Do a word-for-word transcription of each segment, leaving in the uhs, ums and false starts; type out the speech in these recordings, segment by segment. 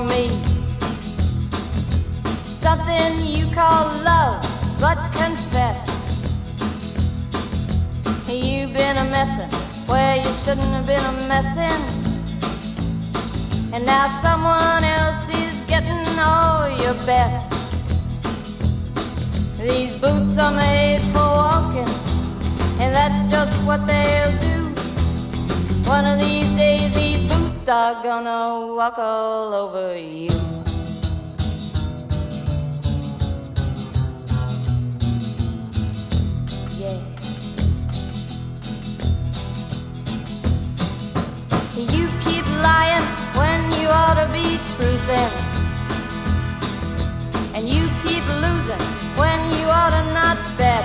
me. Something you call love, but confess you've been a messin' where you shouldn't have been a messin'. And now someone else is getting all your best. These boots are made for walking, and that's just what they'll do. One of these days these boots are gonna walk all over you. Yeah. You keep lying when you ought to be truthin', and you keep losing when you ought to not bet.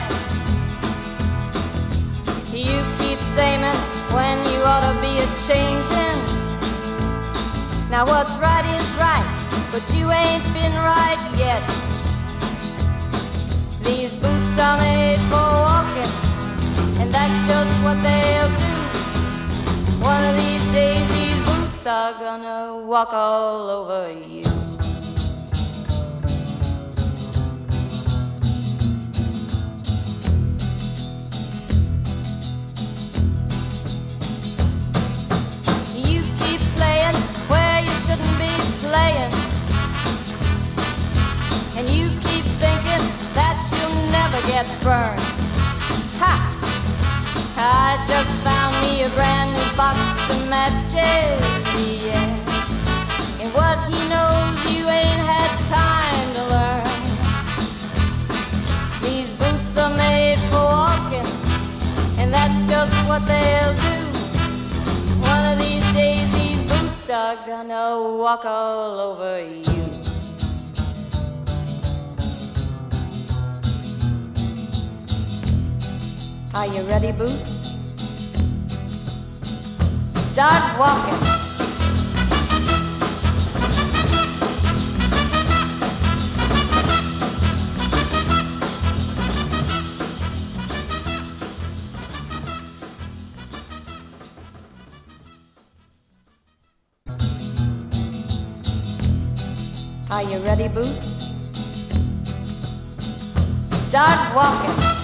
You keep saying when you ought to be a changin'. Now what's right is right, but you ain't been right yet. These boots are made for walking, and that's just what they'll do. One of these days these boots are gonna walk all over you. And you keep thinking that you'll never get burned. Ha! I just found me a brand new box of matches, yeah. And what he knows you ain't had time to learn. These boots are made for walking, and that's just what they'll do. One of these days these boots are gonna walk all over you. Are you ready, Boots? Start walking. Are you ready, Boots? Start walking.